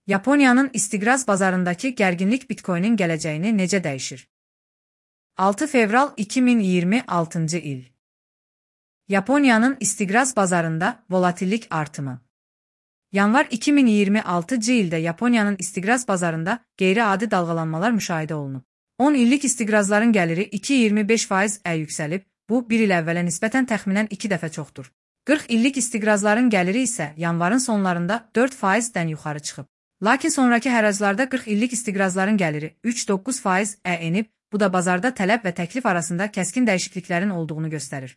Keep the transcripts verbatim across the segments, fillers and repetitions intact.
Yaponiyanın istiqraz bazarındakı gərginlik Bitcoin'in gələcəyini necə dəyişir? altı fevral iki min iyirmi altıncı il. Yaponiyanın istiqraz bazarında volatillik artımı. Yanvar iki min iyirmi altıncı ildə Yaponiyanın istiqraz bazarında qeyri-adi dalğalanmalar müşahidə olunub. on illik istiqrazların gəliri iki virgül iyirmi beş faizə yüksəlib, bu bir il əvvələ nisbətən təxminən iki dəfə çoxdur. qırx illik istiqrazların gəliri isə yanvarın sonlarında dörd faizdən yuxarı çıxıb. Lakin sonraki həraclarda qırx illik istiqrazların gəliri üç virgül doqquz faizə enib, bu da bazarda tələb və təklif arasında kəskin dəyişikliklərin olduğunu göstərir.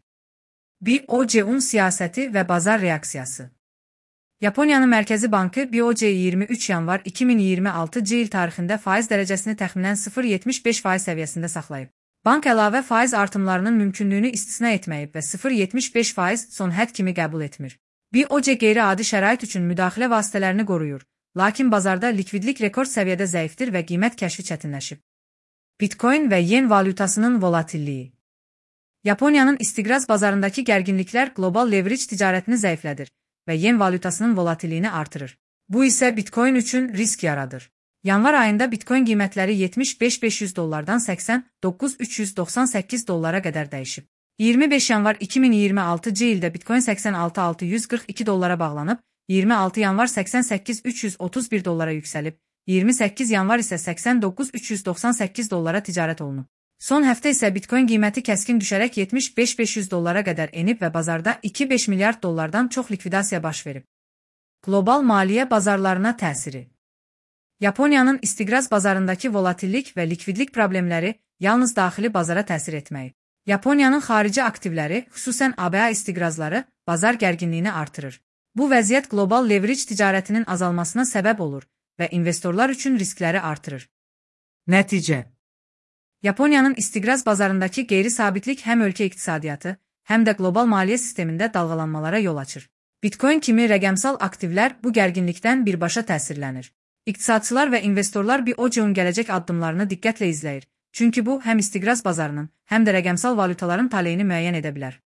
B O C-un siyasəti və bazar reaksiyası. Yaponiyanın Mərkəzi Bankı B O C iyirmi üç yanvar iki min iyirmi altıncı il tarixində faiz dərəcəsini təxminən sıfır virgül yetmiş beş faiz səviyyəsində saxlayıb. Bank əlavə faiz artımlarının mümkünlüyünü istisna etməyib və sıfır virgül yetmiş beş faiz son hədd kimi qəbul etmir. B O C qeyri-adi şərait üçün müdaxilə vasitələrini qoruyur, lakin bazarda likvidlik rekord səviyyədə zəifdir və qiymət kəşfi çətinləşib. Bitcoin və yen valyutasının volatilliyi. Yaponiyanın istiqraz bazarındakı gərginliklər qlobal leverage ticarətini zəiflədir və yen valyutasının volatilliyini artırır. Bu isə Bitcoin üçün risk yaradır. Yanvar ayında Bitcoin qiymətləri yetmiş beş min beş yüz dollardan səksən doqquz min üç yüz doxsan səkkiz dollara qədər dəyişib. iyirmi beş yanvar iki min iyirmi altıncı ildə Bitcoin səksən altı min altı yüz qırx iki dollara bağlanıb, iyirmi altı yanvar səksən səkkiz min üç yüz otuz bir dollara yüksəlib, iyirmi səkkiz yanvar isə səksən doqquz min üç yüz doxsan səkkiz dollara ticarət olunub. Son həftə isə Bitcoin qiyməti kəskin düşərək yetmiş beş min beş yüz dollara qədər enib və bazarda iki virgül beş milyard dollardan çox likvidasiya baş verib. Qlobal maliyyə bazarlarına təsiri. Yaponiyanın istiqraz bazarındakı volatillik və likvidlik problemləri yalnız daxili bazara təsir etməyib. Yaponiyanın xarici aktivləri, xüsusən A B A istiqrazları, bazar gərginliyini artırır. Bu vəziyyət qlobal leverage ticarətinin azalmasına səbəb olur və investorlar üçün riskləri artırır. Nəticə. Yaponiyanın istiqraz bazarındakı qeyri-sabitlik həm ölkə iqtisadiyyatı, həm də qlobal maliyyə sistemində dalğalanmalara yol açır. Bitcoin kimi rəqəmsal aktivlər bu gərginlikdən birbaşa təsirlənir. İqtisadçılar və investorlar B O C-un gələcək addımlarını diqqətlə izləyir, çünki bu həm istiqraz bazarının, həm də rəqəmsal valyutaların taleyini müəyyən edə bilər.